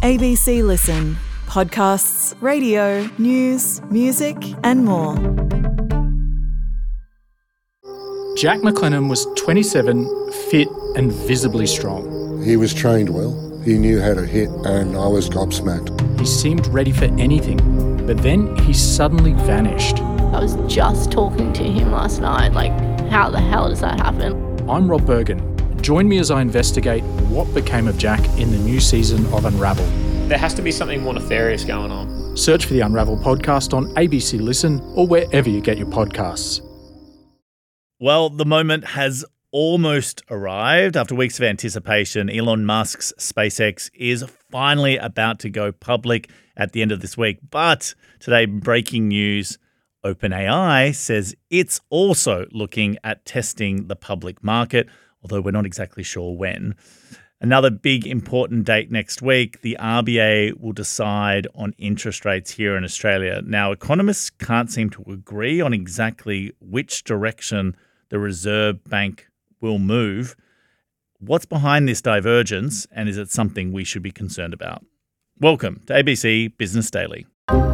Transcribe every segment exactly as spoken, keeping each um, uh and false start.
A B C Listen. Podcasts, radio, news, music and more. Jack McLennan was twenty-seven, fit and visibly strong. He was trained well. He knew how to hit, and I was gobsmacked. He seemed ready for anything, but then he suddenly vanished. I was just talking to him last night, like, how the hell does that happen? I'm Rob Bergen. Join me as I investigate what became of Jack in the new season of Unravel. There has to be something more nefarious going on. Search for the Unravel podcast on A B C Listen or wherever you get your podcasts. Well, the moment has almost arrived. After weeks of anticipation, Elon Musk's SpaceX is finally about to go public at the end of this week. But today, breaking news, OpenAI says it's also looking at testing the public market, although we're not exactly sure when. Another big important date next week, the R B A will decide on interest rates here in Australia. Now, economists can't seem to agree on exactly which direction the Reserve Bank will move. What's behind this divergence, and is it something we should be concerned about? Welcome to A B C Business Daily.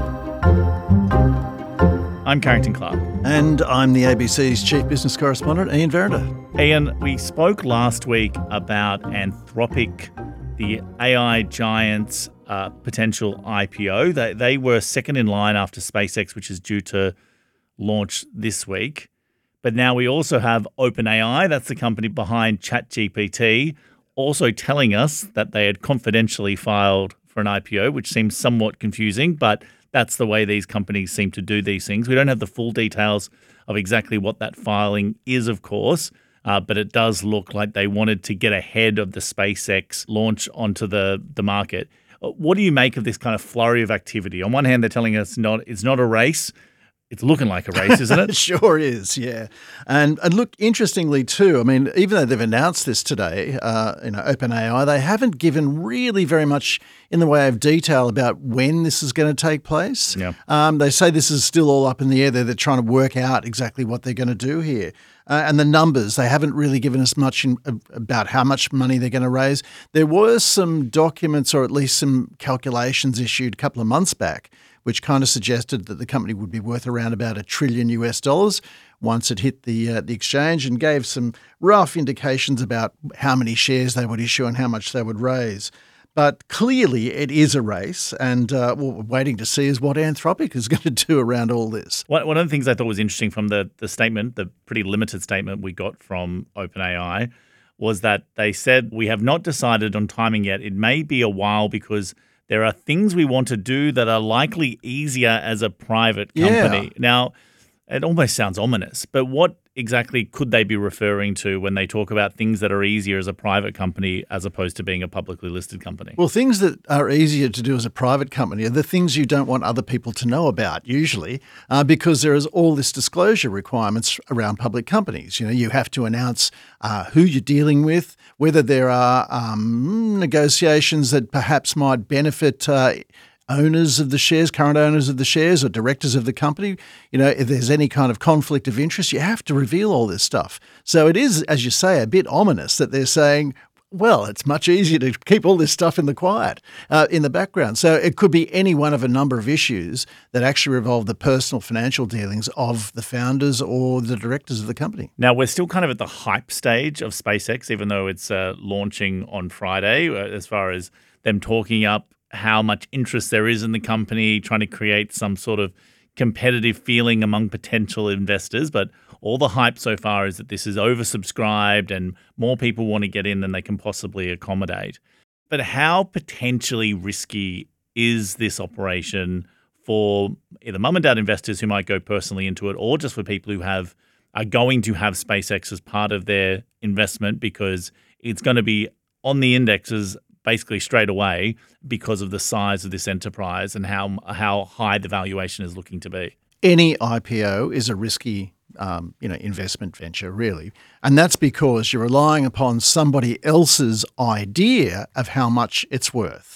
I'm Carrington Clark. And I'm the A B C's Chief Business Correspondent, Ian Verrider. Ian, we spoke last week about Anthropic, the A I giant's uh, potential I P O. They, they were second in line after SpaceX, which is due to launch this week. But now we also have OpenAI, that's the company behind ChatGPT, also telling us that they had confidentially filed for an I P O, which seems somewhat confusing, but that's the way these companies seem to do these things. We don't have the full details of exactly what that filing is, of course, uh, but it does look like they wanted to get ahead of the SpaceX launch onto the, the market. What do you make of this kind of flurry of activity? On one hand, they're telling us not it's not a race. It's looking like a race, isn't it? It sure is, yeah. And and look, interestingly too, I mean, even though they've announced this today, uh, you know, OpenAI, they haven't given really very much in the way of detail about when this is going to take place. Yeah. Um, they say this is still all up in the air. They're, they're trying to work out exactly what they're going to do here. Uh, and the numbers, they haven't really given us much in, about how much money they're going to raise. There were some documents or at least some calculations issued a couple of months back which kind of suggested that the company would be worth around about a trillion U S dollars once it hit the uh, the exchange, and gave some rough indications about how many shares they would issue and how much they would raise. But clearly it is a race, and uh, what we're waiting to see is what Anthropic is going to do around all this. One of the things I thought was interesting from the, the statement, the pretty limited statement we got from OpenAI, was that they said, we have not decided on timing yet. It may be a while because there are things we want to do that are likely easier as a private company. Yeah. Now, it almost sounds ominous, but what exactly could they be referring to when they talk about things that are easier as a private company as opposed to being a publicly listed company? Well, things that are easier to do as a private company are the things you don't want other people to know about, usually, uh, because there is all this disclosure requirements around public companies. You know, you have to announce uh, who you're dealing with, whether there are um, negotiations that perhaps might benefit uh, owners of the shares, current owners of the shares or directors of the company. You know, if there's any kind of conflict of interest, you have to reveal all this stuff. So it is, as you say, a bit ominous that they're saying, well, it's much easier to keep all this stuff in the quiet, uh, in the background. So it could be any one of a number of issues that actually revolve the personal financial dealings of the founders or the directors of the company. Now, we're still kind of at the hype stage of SpaceX, even though it's uh, launching on Friday, uh, as far as them talking up how much interest there is in the company, trying to create some sort of competitive feeling among potential investors. But all the hype so far is that this is oversubscribed and more people want to get in than they can possibly accommodate. But how potentially risky is this operation for either mum and dad investors who might go personally into it, or just for people who have are going to have SpaceX as part of their investment because it's going to be on the indexes basically straight away because of the size of this enterprise and how how high the valuation is looking to be? Any I P O is a risky um, you know, investment venture, really. And that's because you're relying upon somebody else's idea of how much it's worth.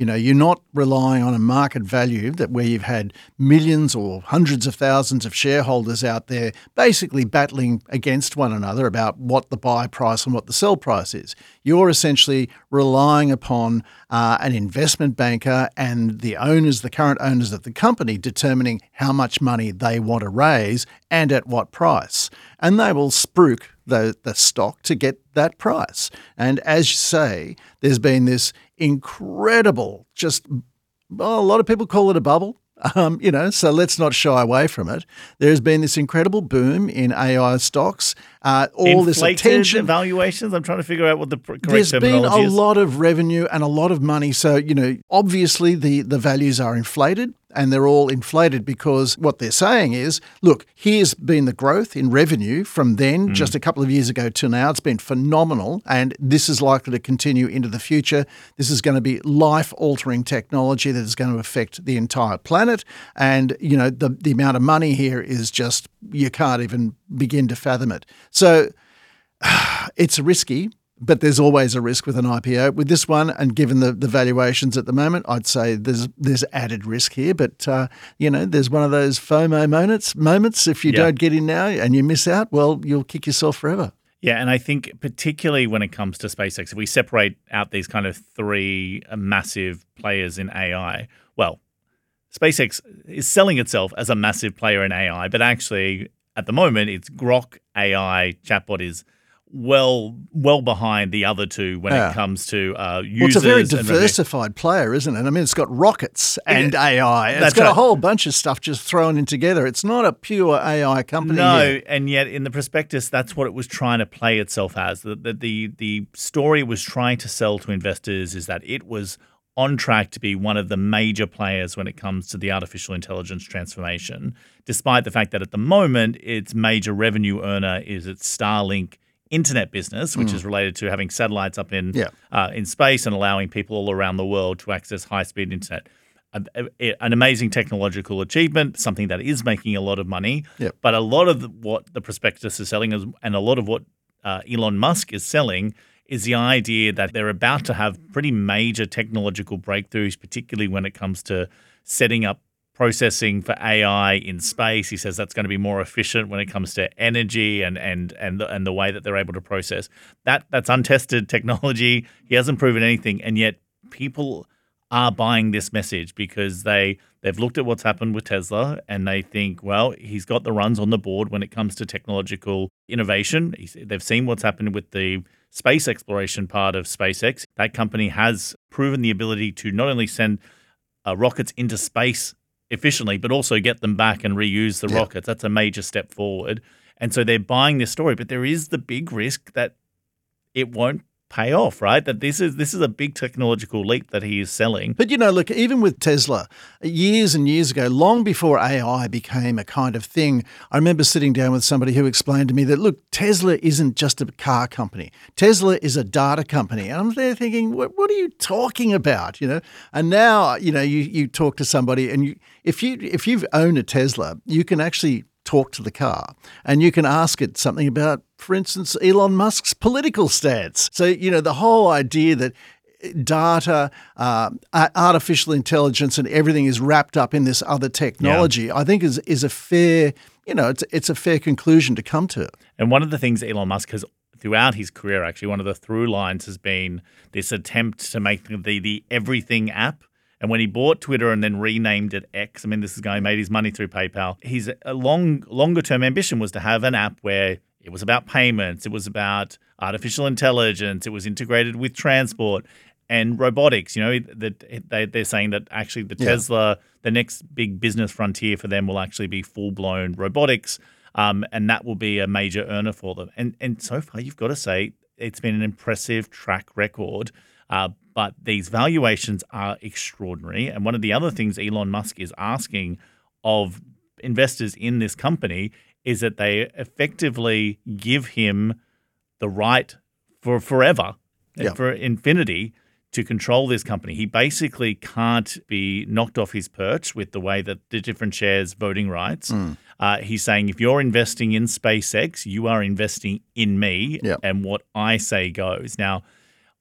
You know, you're not relying on a market value that where you've had millions or hundreds of thousands of shareholders out there basically battling against one another about what the buy price and what the sell price is. You're essentially relying upon uh, an investment banker and the owners, the current owners of the company, determining how much money they want to raise and at what price. And they will spruik the, the stock to get that price. And as you say, there's been this incredible, just, well, a lot of people call it a bubble. Um, you know, so let's not shy away from it. There's been this incredible boom in A I stocks. Uh, all Inflated this attention, valuations. I'm trying to figure out what the correct there's been terminology a is. lot of revenue and a lot of money. So, you know, obviously the, the values are inflated, and they're all inflated because what they're saying is, look, here's been the growth in revenue from then, mm. just a couple of years ago to now. It's been phenomenal, and this is likely to continue into the future. This is going to be life-altering technology that is going to affect the entire planet. And, you know, the, the amount of money here is just, you can't even begin to fathom it. So it's risky, but there's always a risk with an I P O. With this one, and given the, the valuations at the moment, I'd say there's there's added risk here. But, uh, you know, there's one of those FOMO moments. Moments. If you yeah. don't get in now and you miss out, well, you'll kick yourself forever. Yeah, and I think particularly when it comes to SpaceX, if we separate out these kind of three massive players in A I, well, SpaceX is selling itself as a massive player in A I, but actually at the moment it's Grok A I chatbot is well well behind the other two when yeah. it comes to uh, users. Well, it's a very and diversified player, isn't it? I mean, it's got rockets and Yeah, A I. It's that's got right. a whole bunch of stuff just thrown in together. It's not a pure A I company. No, here. and yet in the prospectus, that's what it was trying to play itself as. The, the, the, the story it was trying to sell to investors is that it was on track to be one of the major players when it comes to the artificial intelligence transformation, despite the fact that at the moment its major revenue earner is its Starlink internet business, which mm. is related to having satellites up in yeah. uh, in space and allowing people all around the world to access high-speed internet. A, a, an amazing technological achievement, something that is making a lot of money. Yep. But a lot of the, what the prospectus is selling is, and a lot of what uh, Elon Musk is selling is the idea that they're about to have pretty major technological breakthroughs, particularly when it comes to setting up processing for A I in space. He says that's going to be more efficient when it comes to energy and and and the, and the way that they're able to process. That that's untested technology. He hasn't proven anything, and yet people are buying this message because they they've looked at what's happened with Tesla and they think, well, he's got the runs on the board when it comes to technological innovation. He's, they've seen what's happened with the space exploration part of SpaceX. That company has proven the ability to not only send uh, rockets into space efficiently, but also get them back and reuse the yeah. rockets. That's a major step forward. And so they're buying this story, but there is the big risk that it won't pay off, right? That this is this is a big technological leap that he is selling. But, you know, look, even with Tesla, years and years ago, long before A I became a kind of thing, I remember sitting down with somebody who explained to me that, look, Tesla isn't just a car company. Tesla is a data company. And I'm there thinking, what, what are you talking about, you know? And now, you know, you, you talk to somebody and you if you if you've owned a Tesla, you can actually talk to the car and you can ask it something about, for instance, Elon Musk's political stance. So, you know, the whole idea that data, uh, artificial intelligence and everything is wrapped up in this other technology, yeah. I think is is a fair, you know, it's, it's a fair conclusion to come to. And one of the things Elon Musk has throughout his career, actually, one of the through lines has been this attempt to make the, the everything app. And when he bought Twitter and then renamed it X, I mean, this is going, made his money through PayPal. His a long, longer-term ambition was to have an app where it was about payments, it was about artificial intelligence, it was integrated with transport and robotics. You know, that they, they're saying that actually the yeah. Tesla, the next big business frontier for them will actually be full-blown robotics, um, and that will be a major earner for them. And and so far, you've got to say it's been an impressive track record. Uh, but these valuations are extraordinary. And one of the other things Elon Musk is asking of investors in this company is that they effectively give him the right for forever, yeah. for infinity, to control this company. He basically can't be knocked off his perch with the way that the different shares voting rights. Mm. Uh, he's saying if you're investing in SpaceX, you are investing in me yeah. and what I say goes. Now,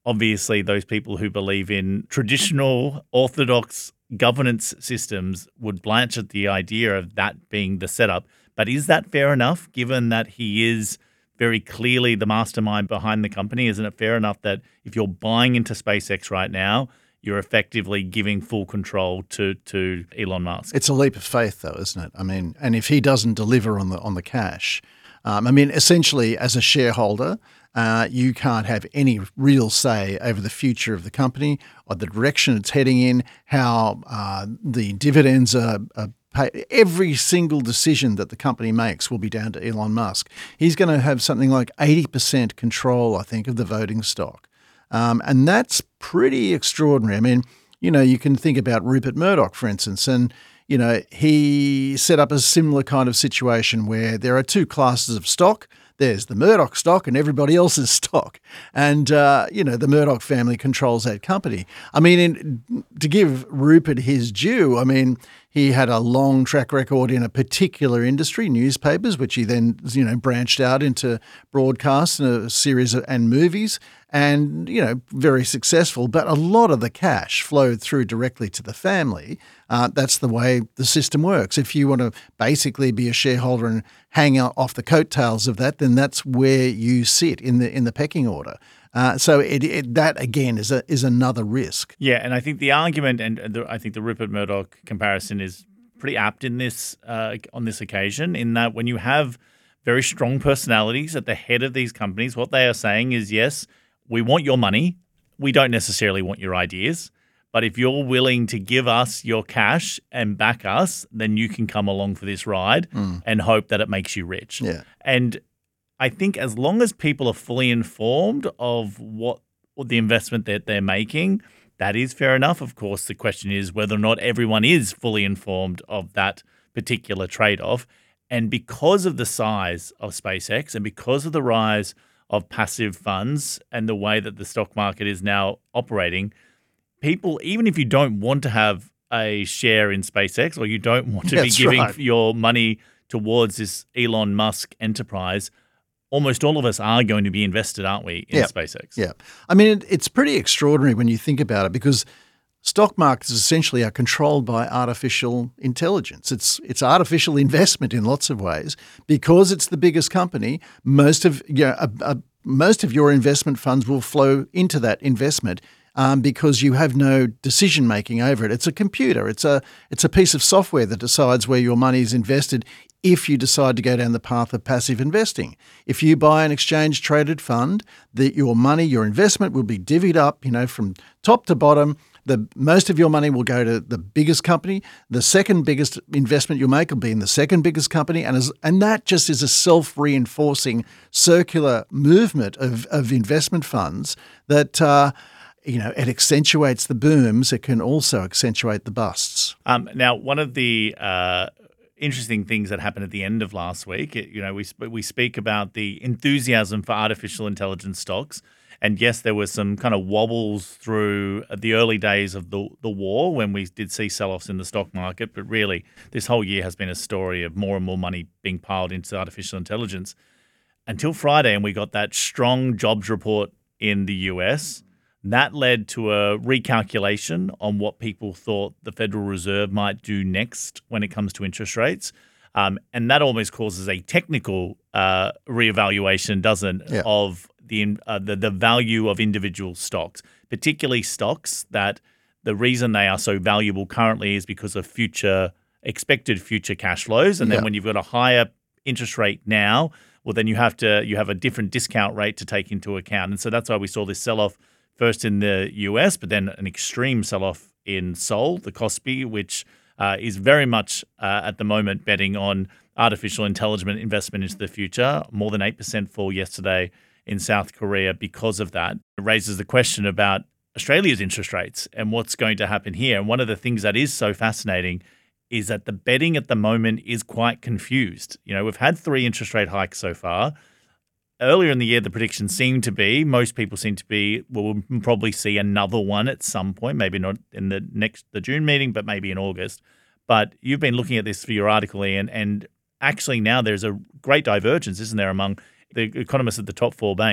obviously those people who believe in traditional orthodox governance systems would blanch at the idea of that being the setup. But is that fair enough, given that he is very clearly the mastermind behind the company? Isn't it fair enough that if you're buying into SpaceX right now, you're effectively giving full control to to Elon Musk? It's a leap of faith, though, isn't it? I mean, and if he doesn't deliver on the on the cash, um, I mean, essentially, as a shareholder, uh, you can't have any real say over the future of the company or the direction it's heading in, how uh, the dividends are, are paid. Every single decision that the company makes will be down to Elon Musk. He's going to have something like eighty percent control, I think, of the voting stock. Um, and that's pretty extraordinary. I mean, you know, you can think about Rupert Murdoch, for instance, and, you know, he set up a similar kind of situation where there are two classes of stock. There's the Murdoch stock and everybody else's stock. And, uh, you know, the Murdoch family controls that company. I mean, in, to give Rupert his due, I mean, he had a long track record in a particular industry, newspapers, which he then, you know, branched out into broadcasts and a series of, and movies, and, you know, very successful. But a lot of the cash flowed through directly to the family. Uh, that's the way the system works. If you want to basically be a shareholder and hang out off the coattails of that, then that's where you sit in the in the pecking order. Uh, so it, it, that again is a is another risk. Yeah, and I think the argument, and the, I think the Rupert Murdoch comparison is pretty apt in this uh, on this occasion. In that, when you have very strong personalities at the head of these companies, what they are saying is, yes, we want your money. We don't necessarily want your ideas. But if you're willing to give us your cash and back us, then you can come along for this ride mm. and hope that it makes you rich. Yeah. And I think as long as people are fully informed of what, what the investment that they're making, that is fair enough. Of course, the question is whether or not everyone is fully informed of that particular trade-off. And because of the size of SpaceX and because of the rise of passive funds and the way that the stock market is now operating, people, even if you don't want to have a share in SpaceX or you don't want to That's be giving right. your money towards this Elon Musk enterprise, almost all of us are going to be invested, aren't we, in yeah. SpaceX? Yeah. I mean, it, it's pretty extraordinary when you think about it, because stock markets essentially are controlled by artificial intelligence. It's it's artificial investment in lots of ways. Because it's the biggest company, most of you know, a, a, most of your investment funds will flow into that investment. Um, because you have no decision making over it. It's a computer. It's a it's a piece of software that decides where your money is invested if you decide to go down the path of passive investing. If you buy an exchange traded fund, that your money, your investment will be divvied up, you know, from top to bottom. The most of your money will go to the biggest company. The second biggest investment you'll make will be in the second biggest company, and as, and that just is a self-reinforcing circular movement of of investment funds that. Uh, You know, it accentuates the booms. It can also accentuate the busts. Um, now, one of the uh, interesting things that happened at the end of last week, it, you know, we sp- we speak about the enthusiasm for artificial intelligence stocks, and yes, there were some kind of wobbles through the early days of the the war when we did see sell-offs in the stock market. But really, this whole year has been a story of more and more money being piled into artificial intelligence until Friday, and we got that strong jobs report in the U S. That led to a recalculation on what people thought the Federal Reserve might do next when it comes to interest rates. Um, and that almost causes a technical uh, reevaluation, doesn't it, yeah. of the, uh, the the value of individual stocks, particularly stocks that the reason they are so valuable currently is because of future expected future cash flows. And then yeah. when you've got a higher interest rate now, well, then you have to you have a different discount rate to take into account. And so that's why we saw this sell-off first in the U S, but then an extreme sell-off in Seoul, the Kospi, which uh, is very much uh, at the moment betting on artificial intelligence investment into the future. More than eight percent fall yesterday in South Korea because of that. It raises the question about Australia's interest rates and what's going to happen here. And one of the things that is so fascinating is that the betting at the moment is quite confused. You know, we've had three interest rate hikes so far. Earlier in the year, the predictions seemed to be, most people seem to be, well, we'll probably see another one at some point, maybe not in the next, the June meeting, but maybe in August. But you've been looking at this for your article, Ian, and actually now there's a great divergence, isn't there, among the economists at the top four banks.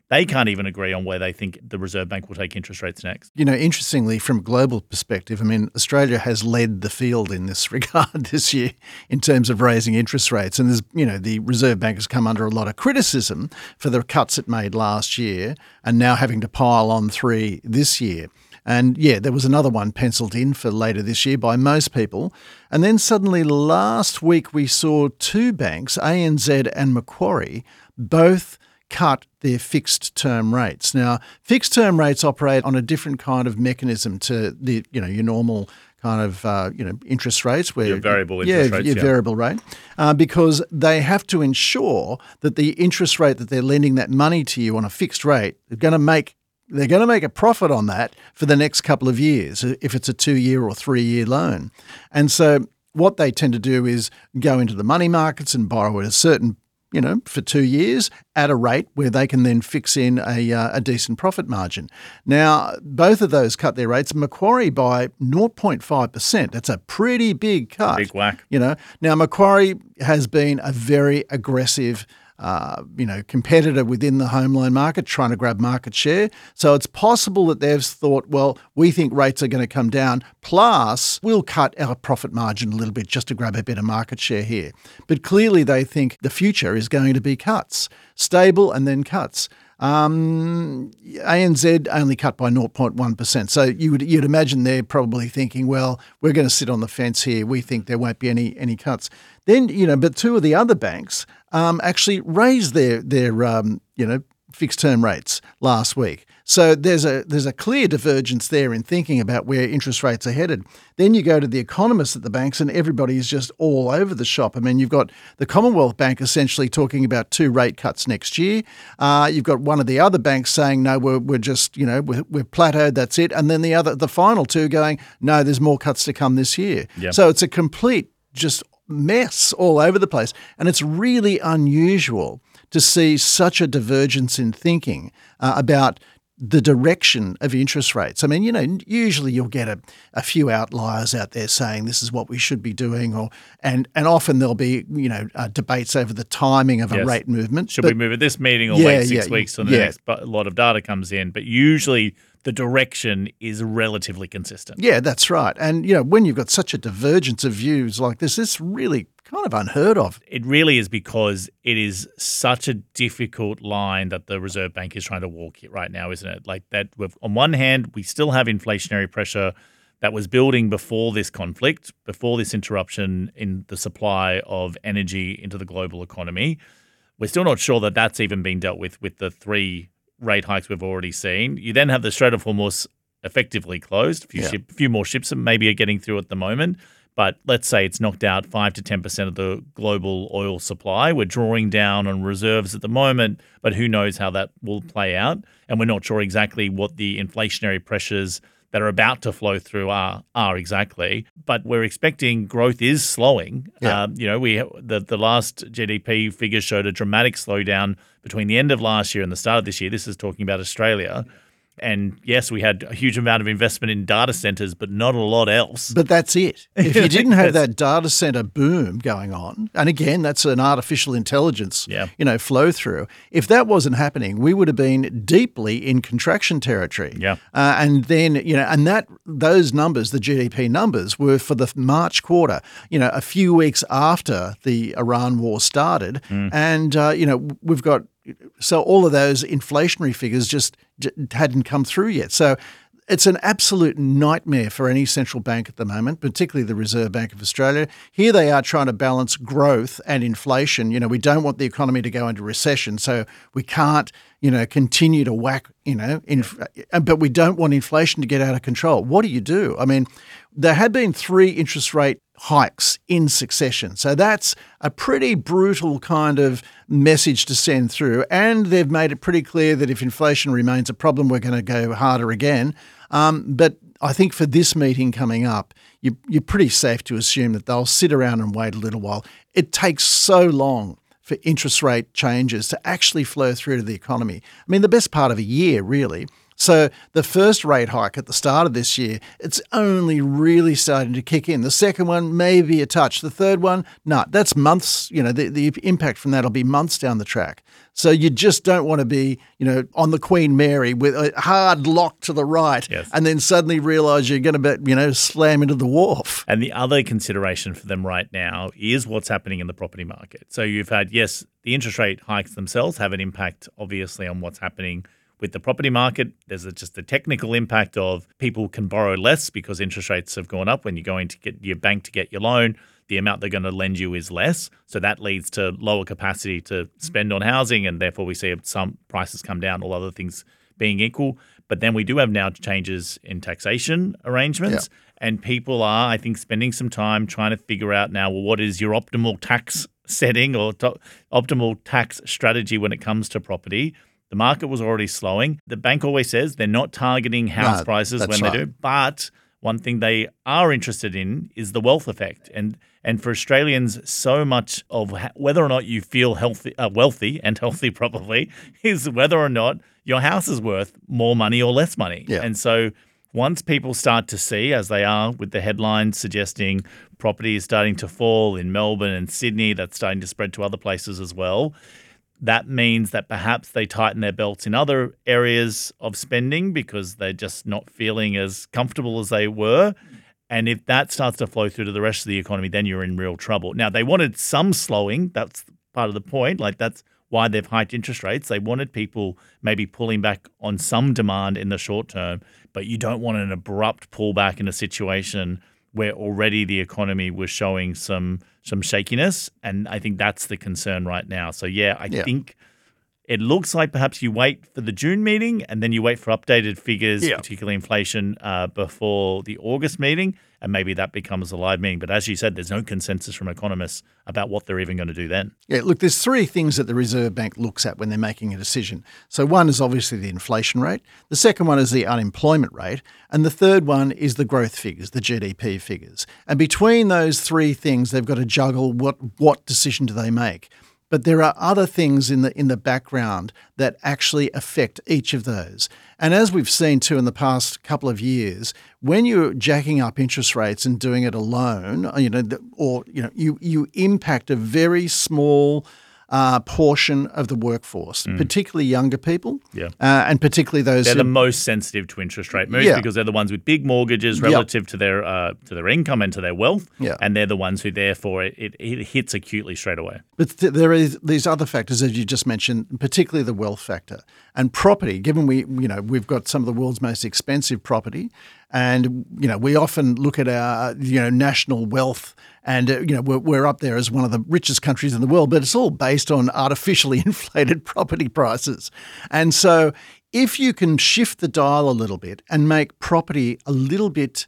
they can't even agree on where they think the Reserve Bank will take interest rates next. You know, interestingly, from a global perspective, I mean, Australia has led the field in this regard this year in terms of raising interest rates. And, there's, you know, the Reserve Bank has come under a lot of criticism for the cuts it made last year and now having to pile on three this year. And, yeah, there was another one penciled in for later this year by most people. And then suddenly last week we saw two banks, A N Z and Macquarie, both cut their fixed term rates. Now, fixed term rates operate on a different kind of mechanism to the, you know, your normal kind of, uh, you know, interest rates. Where Your variable interest yeah, rates, your yeah. variable rate, uh, because they have to ensure that the interest rate that they're lending that money to you on a fixed rate, they're going to make They're going to make a profit on that for the next couple of years if it's a two-year or three-year loan. And so what they tend to do is go into the money markets and borrow at a certain, you know, for two years at a rate where they can then fix in a, uh, a decent profit margin. Now, both of those cut their rates. Macquarie by zero point five percent. That's a pretty big cut. Big whack. You know, now Macquarie has been a very aggressive Uh, you know, competitor within the home loan market, trying to grab market share. So it's possible that they've thought, well, we think rates are going to come down, plus we'll cut our profit margin a little bit just to grab a bit of market share here. But clearly they think the future is going to be cuts, stable and then cuts. Um, A N Z only cut by zero point one percent. So you would, you'd imagine they're probably thinking, well, we're going to sit on the fence here. We think there won't be any any cuts. Then, you know, but two of the other banks um, actually raised their their um, you know fixed term rates last week. So there's a there's a clear divergence there in thinking about where interest rates are headed. Then you go to the economists at the banks and everybody is just all over the shop. I mean, you've got the Commonwealth Bank essentially talking about two rate cuts next year. Uh, you've got one of the other banks saying, no, we're, we're just, you know, we're, we're plateaued, that's it. And then the other, the final two going, no, there's more cuts to come this year. Yep. So it's a complete just mess all over the place. And it's really unusual to see such a divergence in thinking uh, about the direction of interest rates. I mean, you know, usually you'll get a, a few outliers out there saying this is what we should be doing, or and and often there'll be, you know, uh, debates over the timing of a Yes. rate movement. Should But- we move at this meeting or Yeah, wait six yeah, weeks till the yeah. next bu- lot of data comes in? But usually the direction is relatively consistent. Yeah, that's right. And, you know, when you've got such a divergence of views like this, it's really kind of unheard of. It really is because it is such a difficult line that the Reserve Bank is trying to walk here right now, isn't it? Like that, we've, on one hand, we still have inflationary pressure that was building before this conflict, before this interruption in the supply of energy into the global economy. We're still not sure that that's even been dealt with with the three rate hikes we've already seen. You then have the Strait of Hormuz effectively closed. A few, Yeah. ship, few more ships that maybe are getting through at the moment. But let's say it's knocked out five to ten percent of the global oil supply. We're drawing down on reserves at the moment, but who knows how that will play out. And we're not sure exactly what the inflationary pressures that are about to flow through are are exactly. But we're expecting growth is slowing. Yeah. Um, you know, we the, the last G D P figures showed a dramatic slowdown between the end of last year and the start of this year. This is talking about Australia. And yes, we had a huge amount of investment in data centers, but not a lot else. But that's it. If you didn't have That's- that data center boom going on, and again, that's an artificial intelligence, Yeah. you know, flow through. If that wasn't happening, we would have been deeply in contraction territory. Yeah. Uh, and then, you know, and that those numbers, the G D P numbers, were for the March quarter, you know, a few weeks after the Iran war started. And, uh, you know, we've got so all of those inflationary figures just j- hadn't come through yet. So it's an absolute nightmare for any central bank at the moment, particularly the Reserve Bank of Australia. Here they are trying to balance growth and inflation. You know, we don't want the economy to go into recession, so we can't, you know, continue to whack, you know, inf- but we don't want inflation to get out of control. What do you do? I mean, there had been three interest rate hikes in succession. So that's a pretty brutal kind of message to send through. And they've made it pretty clear that if inflation remains a problem, we're going to go harder again. Um, but I think for this meeting coming up, you, you're pretty safe to assume that they'll sit around and wait a little while. It takes so long for interest rate changes to actually flow through to the economy. I mean, the best part of a year, really, So the first rate hike at the start of this year, it's only really starting to kick in. The second one, maybe a touch. The third one, no, that's months. You know, the, the impact from that will be months down the track. So you just don't want to be, you know, on the Queen Mary with a hard lock to the right yes. and then suddenly realise you're going to, you know, slam into the wharf. And the other consideration for them right now is what's happening in the property market. So you've had, yes, the interest rate hikes themselves have an impact, obviously, on what's happening with the property market. There's a, just the technical impact of people can borrow less because interest rates have gone up. When you're going to get your bank to get your loan, the amount they're going to lend you is less. So that leads to lower capacity to spend on housing, and therefore we see some prices come down, all other things being equal. But then we do have now changes in taxation arrangements, yeah. and people are, I think, spending some time trying to figure out now, well, what is your optimal tax setting or to- optimal tax strategy when it comes to property? The market was already slowing. The bank always says they're not targeting house no, prices when right. they do. But one thing they are interested in is the wealth effect. And and for Australians, so much of ha- whether or not you feel healthy, uh, wealthy and healthy probably is whether or not your house is worth more money or less money. Yeah. And so once people start to see, as they are with the headlines suggesting property is starting to fall in Melbourne and Sydney, that's starting to spread to other places as well, that means that perhaps they tighten their belts in other areas of spending because they're just not feeling as comfortable as they were. And if that starts to flow through to the rest of the economy, then you're in real trouble. Now, they wanted some slowing. That's part of the point. Like, that's why they've hiked interest rates. They wanted people maybe pulling back on some demand in the short term, but you don't want an abrupt pullback in a situation where already the economy was showing some some shakiness, and I think that's the concern right now. So, yeah, I yeah. think it looks like perhaps you wait for the June meeting and then you wait for updated figures, yeah. particularly inflation, uh, before the August meeting, and maybe that becomes a live meeting. But as you said, there's no consensus from economists about what they're even going to do then. Yeah, look, there's three things that the Reserve Bank looks at when they're making a decision. So one is obviously the inflation rate. The second one is the unemployment rate. And the third one is the growth figures, the G D P figures. And between those three things, they've got to juggle what what decision do they make. But there are other things in the in the background that actually affect each of those. And as we've seen too in the past couple of years, when you're jacking up interest rates and doing it alone, you know, or you know, you you impact a very small uh, portion of the workforce, mm. particularly younger people, yeah, uh, and particularly those they're who, the most sensitive to interest rate moves yeah. because they're the ones with big mortgages relative yep. to their uh, to their income and to their wealth, yeah. and they're the ones who therefore it, it, it hits acutely straight away. But th- there is these other factors, as you just mentioned, particularly the wealth factor and property. Given we, you know, we've got some of the world's most expensive property, and you know, we often look at our, you know, national wealth, and uh, you know, we're, we're up there as one of the richest countries in the world. But it's all based on artificially inflated property prices, and so if you can shift the dial a little bit and make property a little bit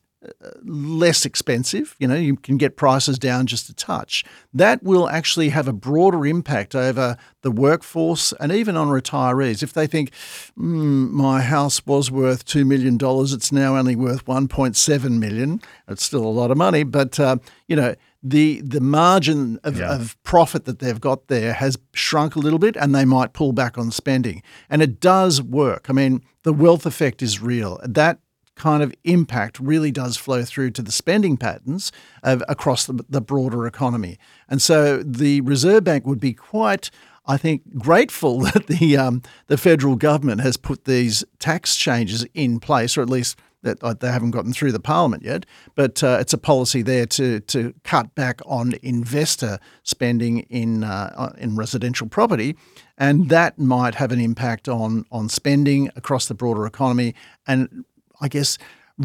less expensive, you know, you can get prices down just a touch, that will actually have a broader impact over the workforce and even on retirees. If they think, mm, my house was worth two million dollars, it's now only worth one point seven million dollars, it's still a lot of money, but, uh, you know, the the margin of, yeah. of profit that they've got there has shrunk a little bit, and they might pull back on spending. And it does work. I mean, the wealth effect is real. That kind of impact really does flow through to the spending patterns of, across the, the broader economy. And so the Reserve Bank would be quite, I think, grateful that the um, the federal government has put these tax changes in place, or at least that uh, they haven't gotten through the parliament yet. But uh, it's a policy there to to cut back on investor spending in uh, in residential property, and that might have an impact on on spending across the broader economy, and I guess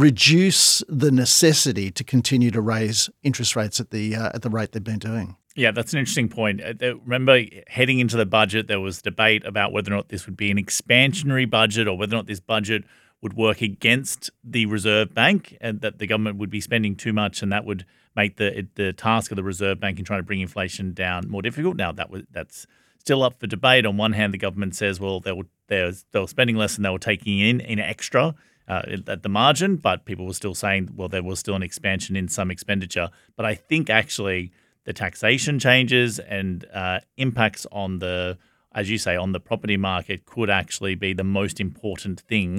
reduce the necessity to continue to raise interest rates at the uh, at the rate they've been doing. Yeah, that's an interesting point. Remember, heading into the budget, there was debate about whether or not this would be an expansionary budget or whether or not this budget would work against the Reserve Bank, and that the government would be spending too much, and that would make the the task of the Reserve Bank in trying to bring inflation down more difficult. Now, that was that's still up for debate. On one hand, the government says, well, they were they were, they were spending less and they were taking in in extra uh, at the margin, but people were still saying, well, there was still an expansion in some expenditure. But I think actually the taxation changes and uh, impacts on the, as you say, on the property market could actually be the most important thing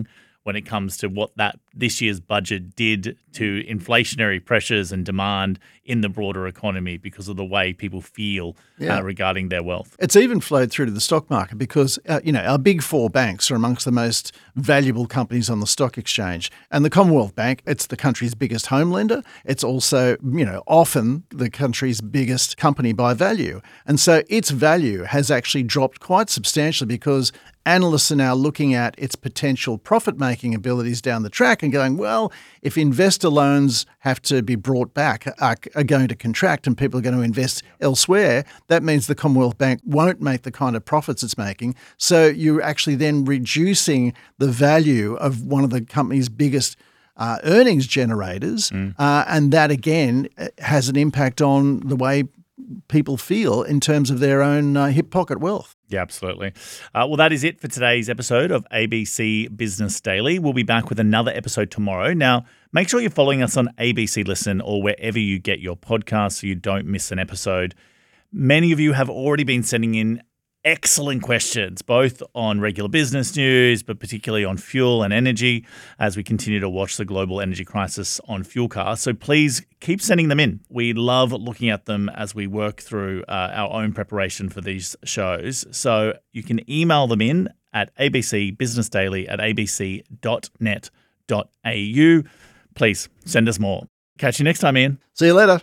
when it comes to what that this year's budget did to inflationary pressures and demand in the broader economy because of the way people feel Yeah. uh, regarding their wealth. It's even flowed through to the stock market because, uh, you know, our big four banks are amongst the most valuable companies on the stock exchange. And the Commonwealth Bank, it's the country's biggest home lender. It's also, you know, often the country's biggest company by value. And so its value has actually dropped quite substantially because analysts are now looking at its potential profit-making abilities down the track and going, well, if investor loans have to be brought back, are, are going to contract and people are going to invest elsewhere, that means the Commonwealth Bank won't make the kind of profits it's making. So you're actually then reducing the value of one of the company's biggest uh, earnings generators. Mm. Uh, and that, again, has an impact on the way people feel in terms of their own uh, hip pocket wealth. Yeah, absolutely. Uh, well, that is it for today's episode of A B C Business Daily. We'll be back with another episode tomorrow. Now, make sure you're following us on A B C Listen or wherever you get your podcasts so you don't miss an episode. Many of you have already been sending in excellent questions, both on regular business news, but particularly on fuel and energy as we continue to watch the global energy crisis on fuel cars. So please keep sending them in. We love looking at them as we work through uh, our own preparation for these shows. So you can email them in at abcbusinessdaily at abc dot net dot a u. Please send us more. Catch you next time, Ian. See you later.